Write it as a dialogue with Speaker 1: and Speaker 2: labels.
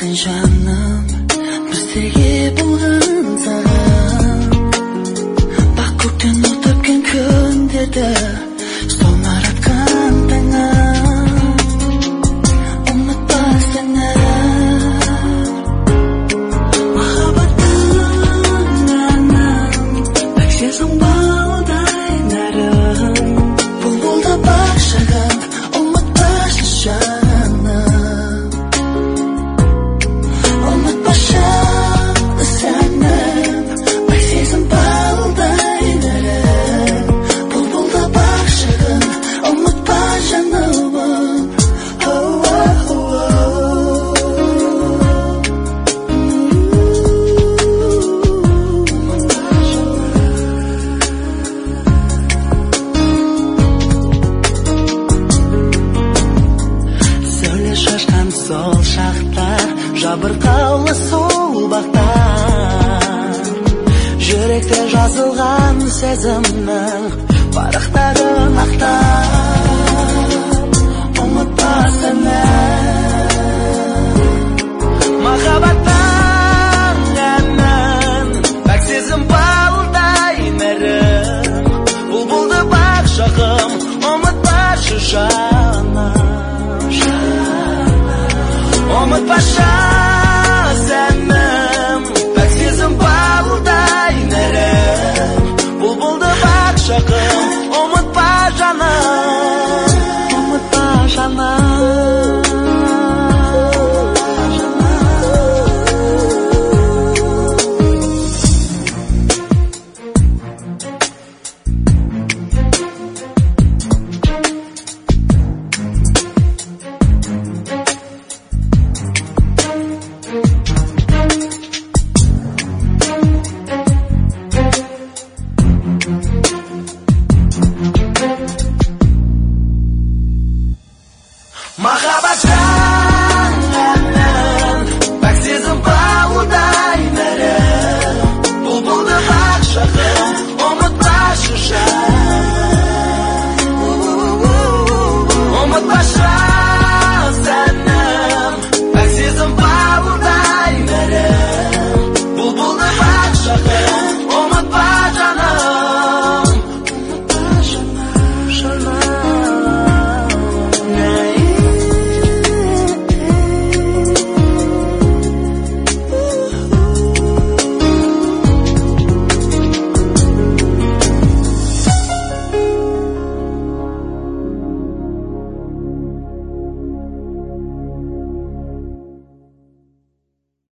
Speaker 1: Sen canım bizdeki bulgan sağım Bak көктен өткен күндерді Солмар атқан таңым Ұмытпа сені Махаббаттың әнін Пәк сезім балдай нәрім Бұлбұлда бақ шағын Ұмытпашы жаным Ұмытпашы сәнім Пәк сезім балдай нәрім Бұлбұлда бақ шағын Ұмытпа жаным Сөйле шашқан сол шақтар Жабырқаулы сол бақтар Жүректе жазылған сезімнің Парақтарын ақтар Ұмытпа сені Махаббаттың әнін Пәк сезім балдай нәрім Бұлбұлды бақ шағым Ұмытпашы жаным Ұмытпашы